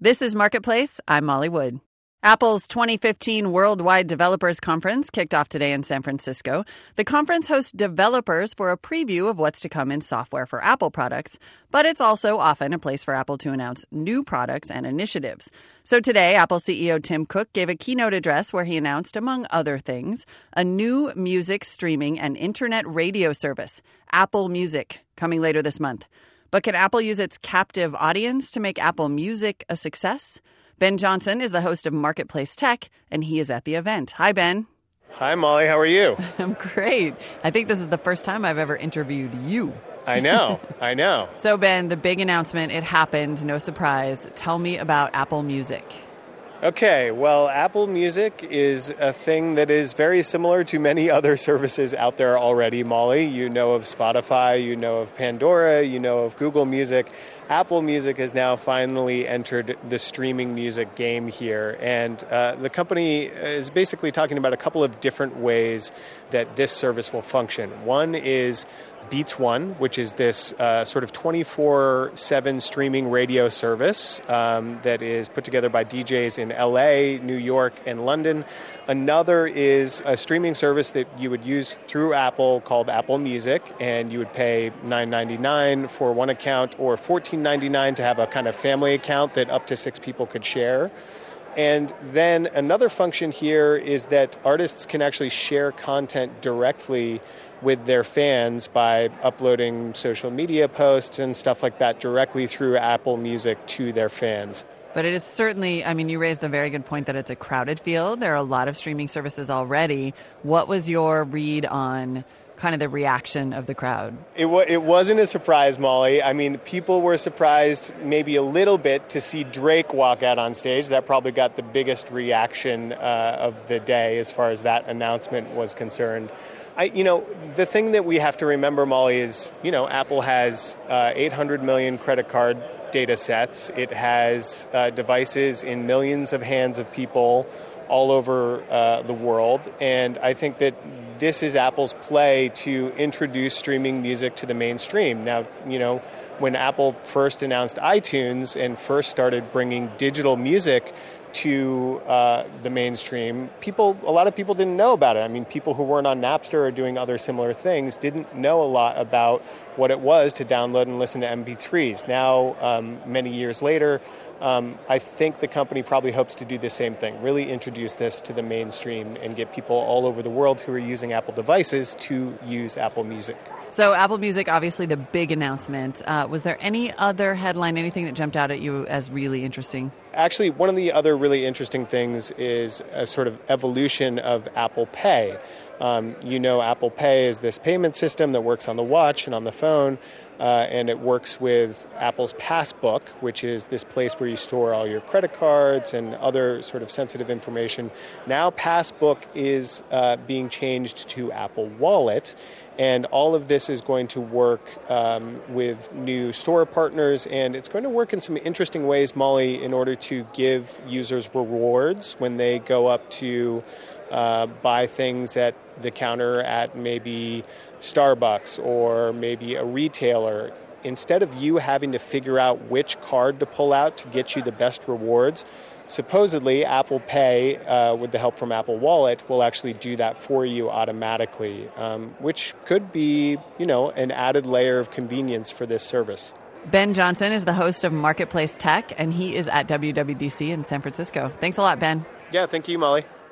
This is Marketplace. I'm Molly Wood. Apple's 2015 Worldwide Developers Conference kicked off today in San Francisco. The conference hosts developers for a preview of what's to come in software for Apple products, but it's also often a place for Apple to announce new products and initiatives. So today, Apple CEO Tim Cook gave a keynote address where he announced, among other things, a new music streaming and internet radio service, Apple Music, coming later this month. But can Apple use its captive audience to make Apple Music a success? Ben Johnson is the host of Marketplace Tech, and he is at the event. Hi, Ben. Hi, Molly. How are you? I'm great. I think this is the first time I've ever interviewed you. I know. So, Ben, the big announcement, it happened, no surprise. Tell me about Apple Music. Okay, well, Apple Music is a thing that is very similar to many other services out there already, Molly. You know of Spotify, you know of Pandora, you know of Google Music. Apple Music has now finally entered the streaming music game here. And the company is basically talking about a couple of different ways that this service will function. One is Beats One, which is this sort of 24/7 streaming radio service that is put together by DJs in LA, New York, and London. Another is a streaming service that you would use through Apple called Apple Music, and you would pay $9.99 for one account or $14.99 to have a kind of family account that up to 6 people could share. And then another function here is that artists can actually share content directly with their fans by uploading social media posts and stuff like that directly through Apple Music to their fans. But it is certainly, I mean, you raised a very good point that it's a crowded field. There are a lot of streaming services already. What was your read on kind of the reaction of the crowd? It wasn't a surprise, Molly. I mean, people were surprised maybe a little bit to see Drake walk out on stage. That probably got the biggest reaction of the day as far as that announcement was concerned. The thing that we have to remember, Molly, is, Apple has 800 million credit card data sets. It has devices in millions of hands of people all over the world. And I think that this is Apple's play to introduce streaming music to the mainstream. Now, when Apple first announced iTunes and first started bringing digital music to the mainstream, a lot of people didn't know about it. I mean, people who weren't on Napster or doing other similar things didn't know a lot about what it was to download and listen to MP3s. Now, many years later, I think the company probably hopes to do the same thing, really introduce this to the mainstream and get people all over the world who are using Apple devices to use Apple Music. So Apple Music, obviously the big announcement. Was there any other headline, anything that jumped out at you as really interesting? Actually, one of the other really interesting things is a sort of evolution of Apple Pay. Apple Pay is this payment system that works on the watch and on the phone, and it works with Apple's Passbook, which is this place where you store all your credit cards and other sort of sensitive information. Now Passbook is being changed to Apple Wallet, and all of this is going to work with new store partners, and it's going to work in some interesting ways, Molly, in order to give users rewards when they go up to buy things at the counter at maybe Starbucks or maybe a retailer. Instead of you having to figure out which card to pull out to get you the best rewards, supposedly Apple Pay, with the help from Apple Wallet, will actually do that for you automatically, which could be, an added layer of convenience for this service. Ben Johnson is the host of Marketplace Tech, and he is at WWDC in San Francisco. Thanks a lot, Ben. Yeah, thank you, Molly.